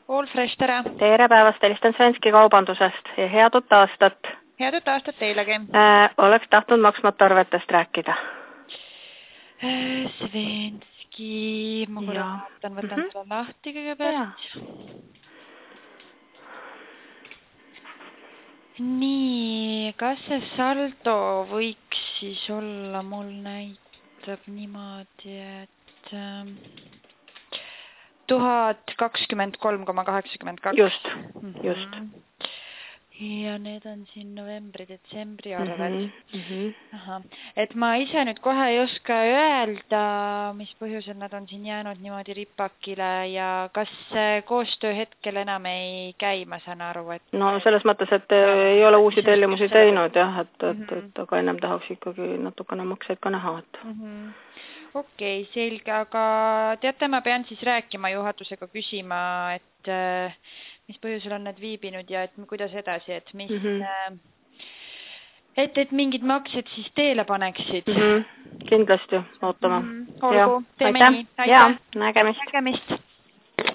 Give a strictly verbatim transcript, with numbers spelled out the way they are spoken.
All Fresh, tere! Tere päevast, helistan Svenski kaubandusest ja head uut aastat. Head uut aastat teilegi. Äh, oleks tahtnud maksmata arvetest rääkida. Äh, Svenski, ma korra vaatan, võtan mm -hmm. selle lahti kõigepealt. Nii, kas see saldo võiks siis olla, mul näitab niimoodi, et tuhat kakskümmend kolm koma kaheksakümmend kaks. Just, just. Ja need on siin novembri, detsembri arved. Mm -hmm. Aha. Et ma ise nüüd kohe ei oska öelda, mis põhjusel nad on siin jäänud niimoodi ripakile ja kas koostöö hetkel enam ei käi, ma saan aru, et... No selles mõttes, et ei ole uusi tellimusi teinud, jah, et, et, et aga ennem tahaks ikkagi natukene makseid ka näha, et... Mm -hmm. Okei, okay, selge, aga teate, ma pean siis rääkima juhatusega küsima, et mis põhjusel on need viibinud ja et kuidas edasi, et mis, mm -hmm. et, et mingid maksed siis teele paneksid. Mm -hmm. Kindlasti, ootame. Mm -hmm. Olgu, teeme aitäh. nii. Aitäh. Ja, nägemist. Nägemist.